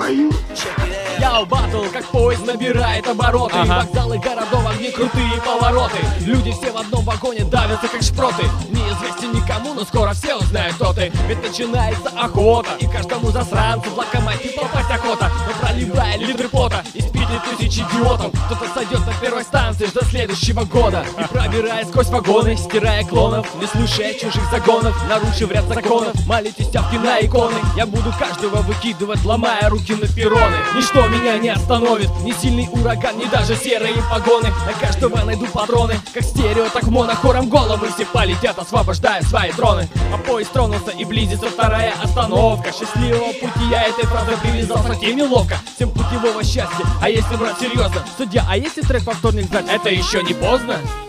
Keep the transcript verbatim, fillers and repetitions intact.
бою. Яу, батл, как поезд набирает обороты. Ага. Вокзалы городов, огни, крутые повороты. Люди все в одном вагоне давятся, как шпроты. Неизвестен никому, но скоро все узнают, кто ты. Ведь начинается охота, и каждому засранцу в локомотив попасть охота. Но проливая литры пота, испить ли тысячи идиотов. Кто-то сойдет на первой станции до следующего года. И пробирая сквозь вагоны, стирая клонов, не слушая чужих загонов, нарушив ряд законов, молите стявки на иконы. Я буду каждого выкидывать, ломая руки на перроны. Ничто меня не остановит, ни сильный ураган, ни даже серые погоны. На каждого найду патроны, как стерео, так моно, хором головы все полетят, освобождая свои троны. А поезд тронулся, и близится вторая остановка. Счастливого пути я этой фразой привязался, тем неловко. Всем путевого счастья, а если брать серьезно, судья, а если трек во вторник сдать, это еще не поздно?